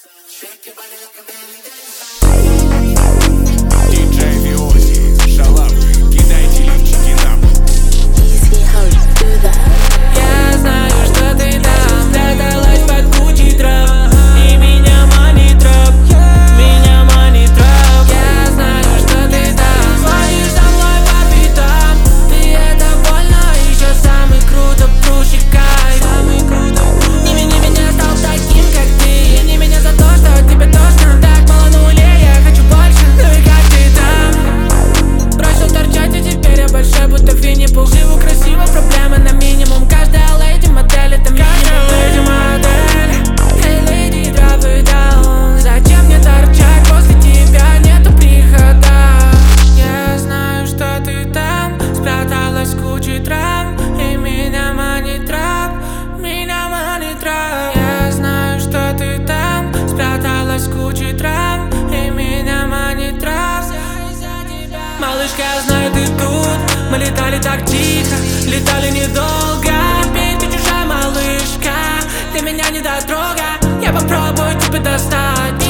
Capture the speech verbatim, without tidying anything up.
Диджей Виози, шалавы, кидайте лифчики нам. Я знаю, что ты там спряталась под кучей трав, и меня манит троп, меня манит троп. Я знаю, что ты там ходишь за мной по пятам, и это больно, еще самый круто прущий кайф. Самый круто прущий. Не вини меня, стал таким, как ты, вини меня за то, что тебе тошно. Так мало нулей, я хочу больше. Ну и как ты там? Бросил торчать, и теперь я большой, будто Винни-Пух. Живу красиво, проблемы на минимум. Каждая леди модель, это минимум. Каждая леди модель. Эй, леди, drop it down. Зачем мне торчать, после тебя нету прихода? Я знаю, что ты там спряталась в куче трав, и меня манит трап, меня манит трап. Я знаю, что ты там спряталась в куче трав, и меня манит трап. Малышка, я знаю, ты тут. Мы летали так тихо, летали недолго. Теперь ты чужая малышка, ты меня не дотрога. Я попробую тебя достать.